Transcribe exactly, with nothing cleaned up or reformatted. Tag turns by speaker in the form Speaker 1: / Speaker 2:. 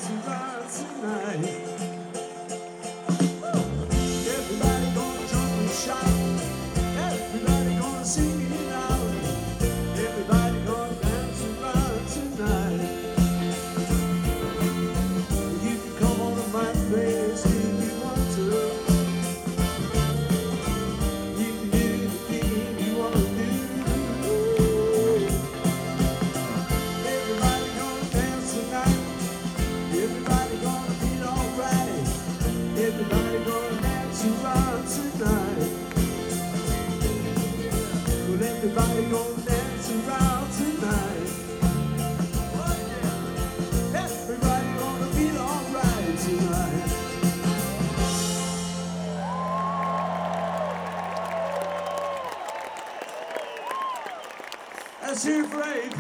Speaker 1: dance around tonight. Everybody gonna jump and shout. Everybody gonna sing it out. Everybody gonna dance around tonight. You can come on to my place if you want to. You can do anything you want to do. Everybody gonna dance tonight. Everybody gonna feel alright. Everybody gonna dance around tonight. Well, everybody gonna dance around tonight. Oh yeah. Everybody gonna feel alright tonight. Let's hear it for Abe.